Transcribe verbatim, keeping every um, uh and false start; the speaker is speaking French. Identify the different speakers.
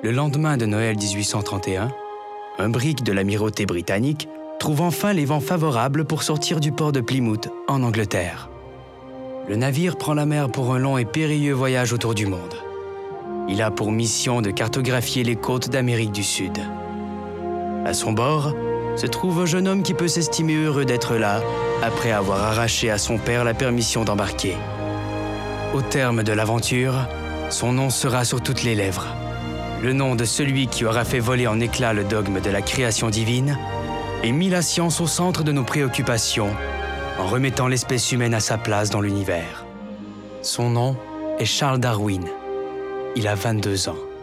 Speaker 1: Le lendemain de Noël mille huit cent trente et un, un brick de l'amirauté britannique trouve enfin les vents favorables pour sortir du port de Plymouth, en Angleterre. Le navire prend la mer pour un long et périlleux voyage autour du monde. Il a pour mission de cartographier les côtes d'Amérique du Sud. À son bord se trouve un jeune homme qui peut s'estimer heureux d'être là après avoir arraché à son père la permission d'embarquer. Au terme de l'aventure, son nom sera sur toutes les lèvres. Le nom de celui qui aura fait voler en éclats le dogme de la création divine et mis la science au centre de nos préoccupations en remettant l'espèce humaine à sa place dans l'univers. Son nom est Charles Darwin. Il a vingt-deux ans.